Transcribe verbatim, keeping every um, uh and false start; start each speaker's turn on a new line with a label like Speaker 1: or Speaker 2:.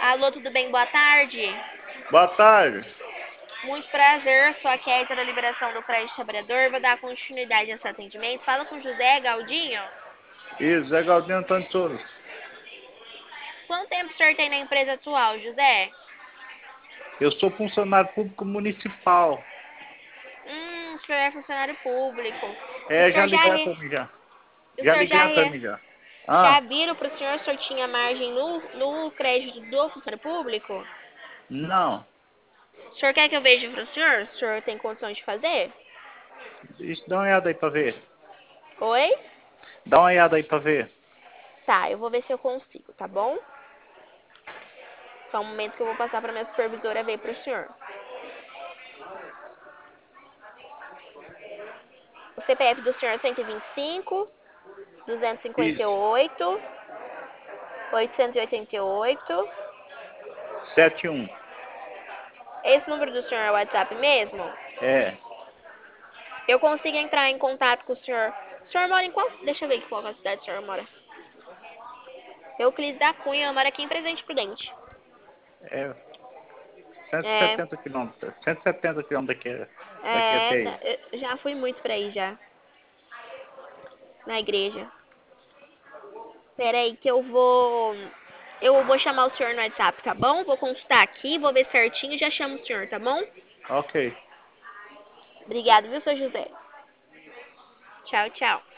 Speaker 1: Alô, tudo bem? Boa tarde.
Speaker 2: Boa tarde.
Speaker 1: Muito prazer, sou a Kézia da Liberação do Crédito Trabalhador. Vou dar continuidade nesse atendimento. Fala com José Galdinho.
Speaker 2: Isso, Zé Galdino Antônio Souza.
Speaker 1: Quanto tempo o senhor tem na empresa atual, José?
Speaker 2: Eu sou funcionário público municipal.
Speaker 1: Hum, o senhor é funcionário público. O
Speaker 2: É, já
Speaker 1: senhor já,
Speaker 2: ligaram
Speaker 1: re...
Speaker 2: pra mim já.
Speaker 1: o
Speaker 2: Já
Speaker 1: senhor já,
Speaker 2: ligaram pra
Speaker 1: re...
Speaker 2: mim já.
Speaker 1: já
Speaker 2: Ah,
Speaker 1: viram para o senhor se o senhor tinha margem no, no crédito do funcionário público?
Speaker 2: não.
Speaker 1: O senhor quer que eu veja para o senhor? O senhor tem condições de fazer?
Speaker 2: Isso, dá uma olhada aí pra ver.
Speaker 1: Oi?
Speaker 2: Dá uma olhada aí pra ver.
Speaker 1: Tá, eu vou ver se eu consigo, tá bom? Só um momento que eu vou passar para minha supervisora ver para o senhor. O C P F do senhor é cento e vinte e cinco, duzentos e cinquenta e
Speaker 2: Isso.
Speaker 1: oito, oitocentos e oitenta e oito.
Speaker 2: Sete um.
Speaker 1: Esse número do senhor é o WhatsApp mesmo?
Speaker 2: É.
Speaker 1: Eu consigo entrar em contato com o senhor. O senhor mora em qual? Deixa eu ver qual cidade o senhor mora. Euclides da Cunha, eu moro aqui em Presidente Prudente.
Speaker 2: É. cento e
Speaker 1: É,
Speaker 2: setenta quilômetros. cento e setenta quilômetros daqui, daqui até aí.
Speaker 1: é, eu já fui muito pra aí já, na igreja. Pera aí que eu vou, eu vou chamar o senhor no WhatsApp, tá bom? Vou consultar aqui, vou ver certinho e já chamo o senhor, tá bom?
Speaker 2: Ok.
Speaker 1: Obrigado, viu, seu José? Tchau, tchau.